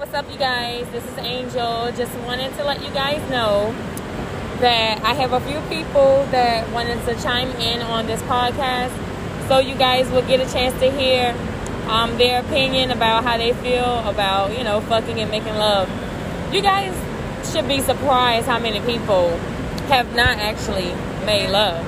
what's up, you guys? This is Angel. Just wanted to let you guys know that I have a few people that wanted to chime in on this podcast, so you guys will get a chance to hear their opinion about how they feel about, you know, fucking and making love. You guys should be surprised how many people have not actually made love.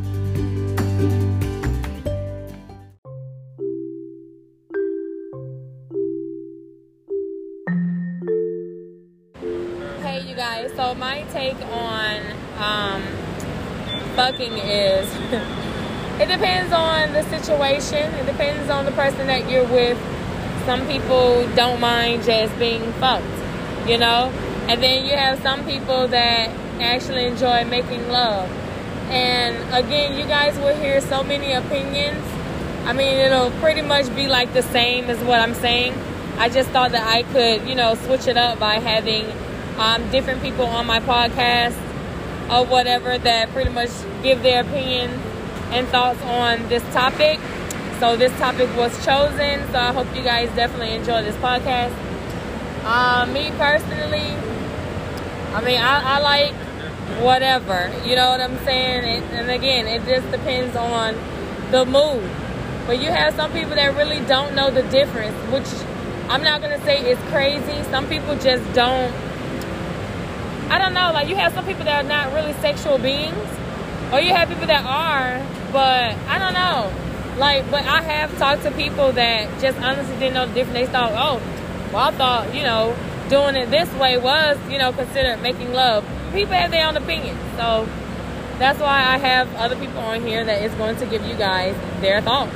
Hey, you guys. So my take on fucking is it depends on the situation. It depends on the person that you're with. Some people don't mind just being fucked, you know? And then you have some people that actually enjoy making love. And again, you guys will hear so many opinions. I mean, it'll pretty much be like the same as what I'm saying. I just thought that I could, you know, switch it up by having different people on my podcast or whatever that pretty much give their opinion and thoughts on this topic. So this topic was chosen, so I hope you guys definitely enjoy this podcast. Me personally, I mean, I like whatever, you know what I'm saying? And again, it just depends on the mood. But you have some people that really don't know the difference, which I'm not going to say is crazy. Some people just don't. I don't know, like you have some people that are not really sexual beings, or you have people that are, but I don't know. Like, but I have talked to people that just honestly didn't know the difference. They thought, oh, well, I thought, you know, doing it this way was, you know, considered making love. People have their own opinions. So that's why I have other people on here that is going to give you guys their thoughts.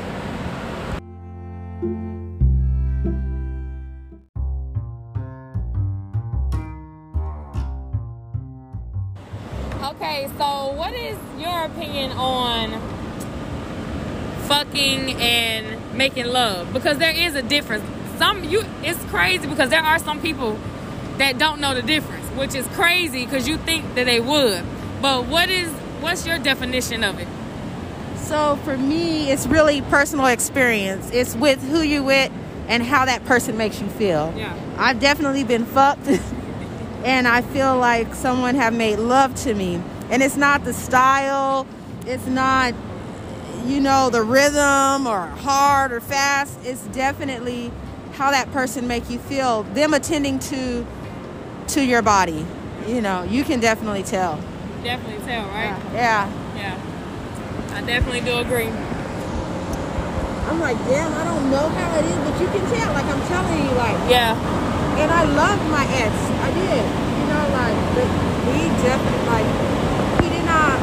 Okay, so what is your opinion on fucking and making love? Because there is a difference. It's crazy because there are some people that don't know the difference, which is crazy because you think that they would. But what's your definition of it? So for me, it's really personal experience. It's with who you're with and how that person makes you feel. Yeah. I've definitely been fucked and I feel like someone have made love to me. And it's not the style, it's not, you know, the rhythm or hard or fast. It's definitely how that person make you feel. Them attending to your body. You know, you can definitely tell. Definitely tell, right? Yeah. I definitely do agree. I'm like, damn, I don't know how it is, but you can tell. Like, I'm telling you, like. Yeah. And I loved my ex. I did. You know, like, he definitely, like, he did not.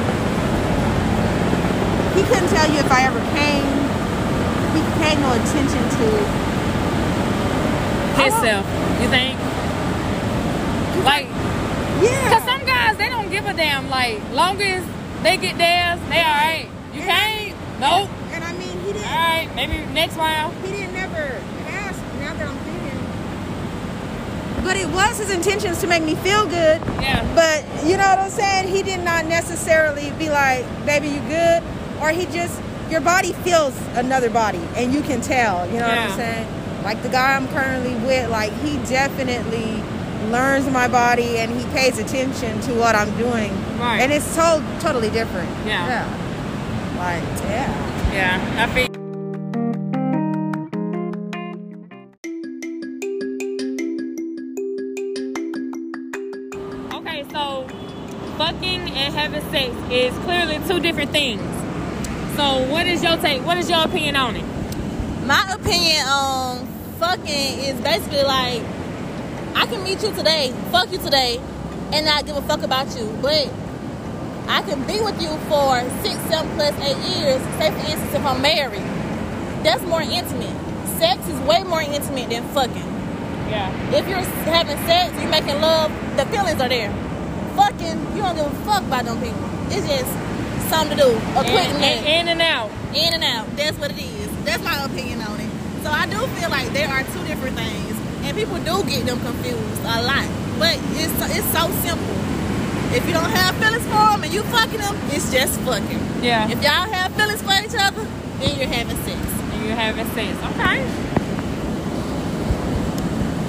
He couldn't tell you if I ever came. He paid no attention to himself, you think? Like, yeah. Because some guys, they don't give a damn. Like, long as they get theirs, they all right. You can't? Nope. And I mean, he didn't. All right, maybe next round. He didn't never ask, now that I'm thinking. But it was his intentions to make me feel good. Yeah. But, you know what I'm saying? He did not necessarily be like, baby, you good? Or he just, your body feels another body. And you can tell, you know what I'm saying? Like the guy I'm currently with, like he definitely learns my body and he pays attention to what I'm doing. Right. And it's totally different. Yeah. Like, yeah. Yeah, I feel. Okay, so fucking and having sex is clearly two different things. So what is your take? What is your opinion on it? My opinion on fucking is basically like, I can meet you today, fuck you today, and not give a fuck about you. But I can be with you for 6, 7 plus 8 years. Say for instance, if I'm married, that's more intimate. Sex is way more intimate than fucking. Yeah. If you're having sex, you're making love, the feelings are there. Fucking, you don't give a fuck about them people. It's just something to do. A quick name. In and out. In and out. That's what it is. That's my opinion on it. So I do feel like there are two different things. And people do get them confused a lot. But it's so simple. If you don't have feelings for them and you fucking them, it's just fucking. Yeah. If y'all have feelings for each other, then you're having sex. And you're having sex. Okay.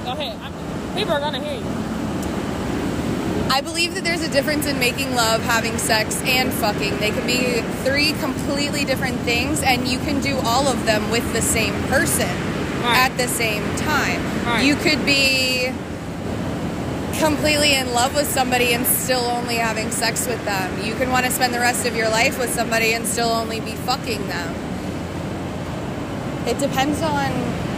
Go ahead. People are gonna hear you. I believe that there's a difference in making love, having sex, and fucking. They can be 3 completely different things, and you can do all of them with the same person at the same time. Right. You could be completely in love with somebody and still only having sex with them. You can want to spend the rest of your life with somebody and still only be fucking them. It depends on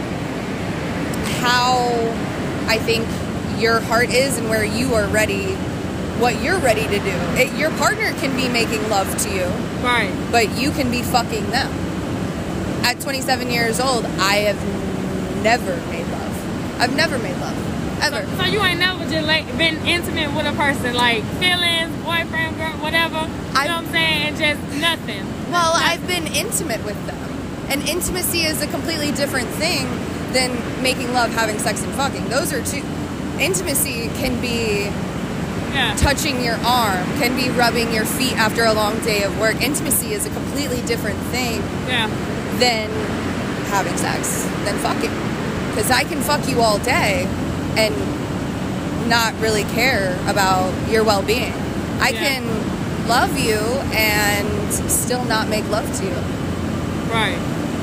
how I think your heart is and where you are ready, what you're ready to do. Your partner can be making love to you, Right. but you can be fucking them. At 27 years old, I have never made love. I've never made love. Ever. So you ain't never just like been intimate with a person, like feelings, boyfriend, girl, whatever. You know what I'm saying? And just nothing. Well, I've been intimate with them. And intimacy is a completely different thing than making love, having sex, and fucking. Those are two. Intimacy can be touching your arm, can be rubbing your feet after a long day of work. Intimacy is a completely different thing than having sex, than fucking. Because I can fuck you all day and not really care about your well-being. I can love you and still not make love to you. Right.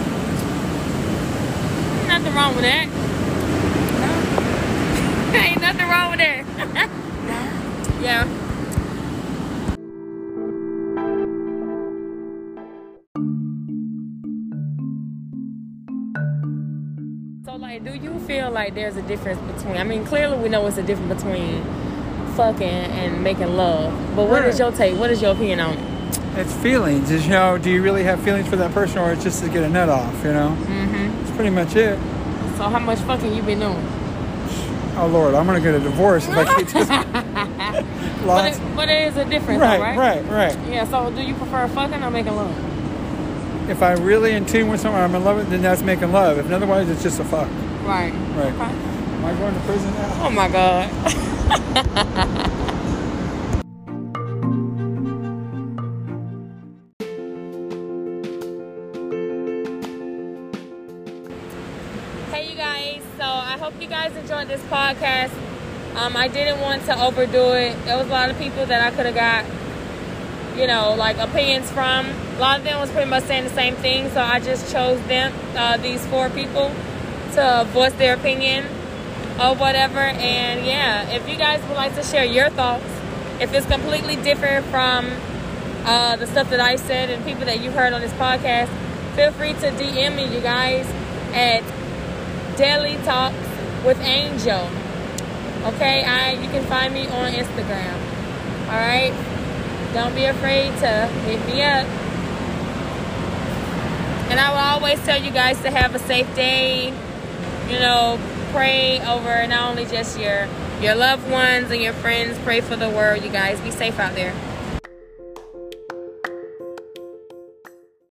Nothing wrong with that. No. Ain't nothing wrong with that. Yeah. So, like, do you feel like there's a difference between, I mean, clearly we know it's a difference between fucking and making love, but what is your take? What is your opinion on it? It's feelings. Is, you know, do you really have feelings for that person, or it's just to get a nut off, you know? Mm-hmm. That's pretty much it. So how much fucking you been doing? Oh, Lord, I'm going to get a divorce if I keep this. Lots. But there is a difference, Right, though, right? right. Yeah, so do you prefer fucking or making love? If I'm really in tune with someone, I'm in love with, then that's making love. If otherwise, it's just a fuck. Right. Right. Okay. Am I going to prison now? Oh, my God. Hey, you guys. So I hope you guys enjoyed this podcast. I didn't want to overdo it. There was a lot of people that I could have got, you know, like opinions from. A lot of them was pretty much saying the same thing. So I just chose them, these 4 people, to voice their opinion or whatever. And yeah, if you guys would like to share your thoughts, if it's completely different from the stuff that I said and people that you heard on this podcast, feel free to DM me, you guys, at Daily Talks with Angel. Okay, you can find me on Instagram. All right, don't be afraid to hit me up. And I will always tell you guys to have a safe day. You know, pray over not only just your loved ones and your friends. Pray for the world, you guys. Be safe out there.